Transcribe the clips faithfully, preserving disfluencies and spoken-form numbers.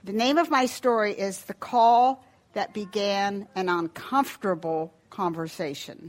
The name of my story is The Call That Began an Uncomfortable Conversation.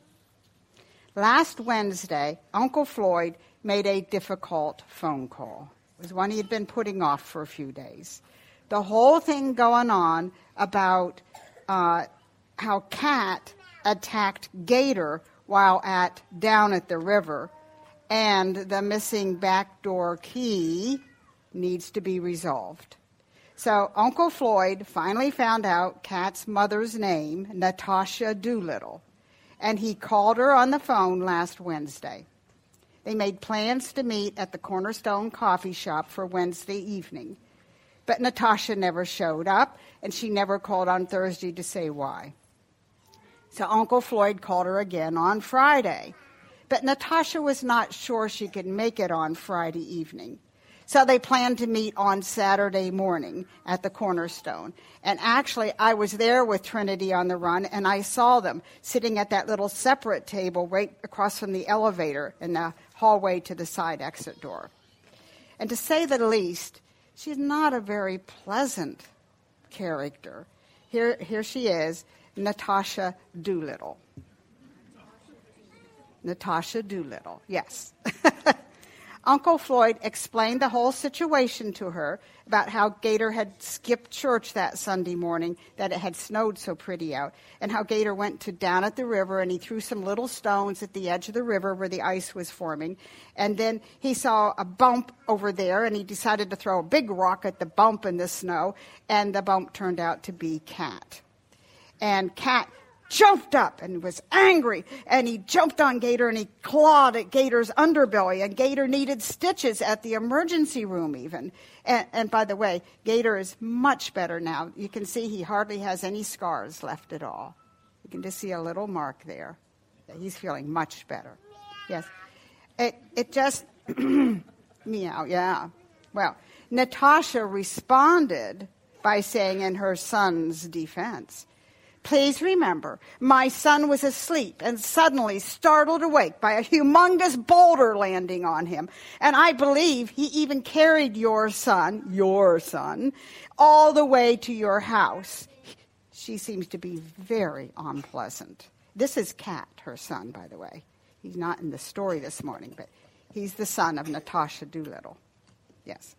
Last Wednesday, Uncle Floyd made a difficult phone call. It was one he had been putting off for a few days. The whole thing going on about uh, how Cat attacked Gator while at down at the river, and the missing backdoor key needs to be resolved. So Uncle Floyd finally found out Cat's mother's name, Natasha Doolittle, and he called her on the phone last Wednesday. They made plans to meet at the Cornerstone Coffee Shop for Wednesday evening. But Natasha never showed up, and she never called on Thursday to say why. So Uncle Floyd called her again on Friday. But Natasha was not sure she could make it on Friday evening. So they planned to meet on Saturday morning at the Cornerstone. And actually, I was there with Trinity on the run, and I saw them sitting at that little separate table right across from the elevator in the hallway to the side exit door. And to say the least, she's not a very pleasant character. Here, here she is, Natasha Doolittle. Natasha Doolittle, yes. Uncle Floyd explained the whole situation to her about how Gator had skipped church that Sunday morning, that it had snowed so pretty out, and how Gator went to down at the river and he threw some little stones at the edge of the river where the ice was forming. And then he saw a bump over there and he decided to throw a big rock at the bump in the snow, and the bump turned out to be Cat. And Cat jumped up and was angry, and he jumped on Gator and he clawed at Gator's underbelly, and Gator needed stitches at the emergency room even. And, and by the way, Gator is much better now. You can see he hardly has any scars left at all. You can just see a little mark there. He's feeling much better. Yes. It, it just, meow, yeah. Well, Natasha responded by saying in her son's defense, "Please remember, my son was asleep and suddenly startled awake by a humongous boulder landing on him. And I believe he even carried your son, your son, all the way to your house." She seems to be very unpleasant. This is Cat, her son, by the way. He's not in the story this morning, but he's the son of Natasha Doolittle. Yes.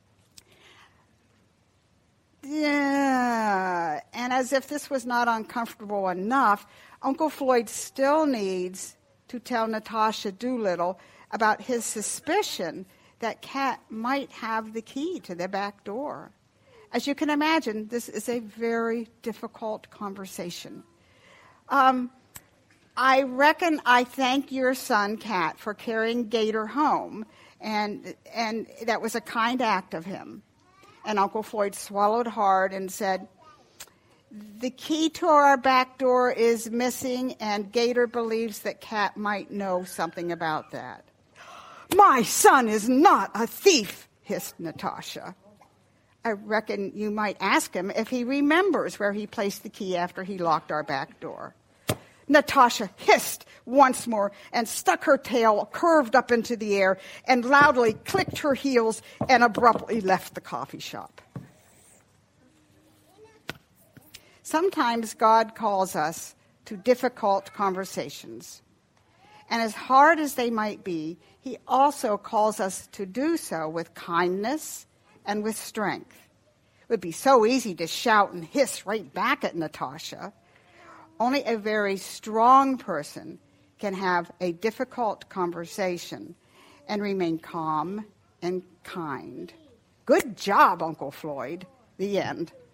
Yeah, and as if this was not uncomfortable enough, Uncle Floyd still needs to tell Natasha Doolittle about his suspicion that Cat might have the key to the back door. As you can imagine, this is a very difficult conversation. Um, I reckon I thank your son, Cat, for carrying Gator home, and and that was a kind act of him. And Uncle Floyd swallowed hard and said, "The key to our back door is missing, and Gator believes that Cat might know something about that." "My son is not a thief," hissed Natasha. "I reckon you might ask him if he remembers where he placed the key after he locked our back door." Natasha hissed once more and stuck her tail curved up into the air and loudly clicked her heels and abruptly left the coffee shop. Sometimes God calls us to difficult conversations. And as hard as they might be, he also calls us to do so with kindness and with strength. It would be so easy to shout and hiss right back at Natasha. Only a very strong person can have a difficult conversation and remain calm and kind. Good job, Uncle Floyd. The end.